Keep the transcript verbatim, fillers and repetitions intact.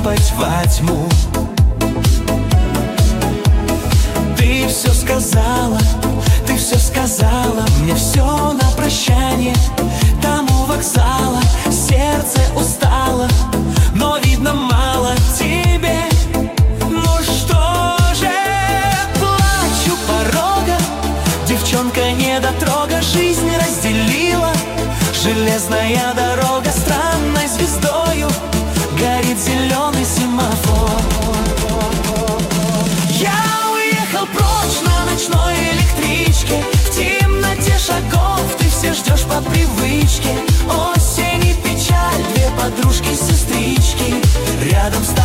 капать во тьму. Ты все сказала, ты все сказала, мне все на прощание. Там у вокзала сердце устало, но видно мало тебе. Ну что же, плачу порога, девчонка недотрога, жизнь разделила железная дорога.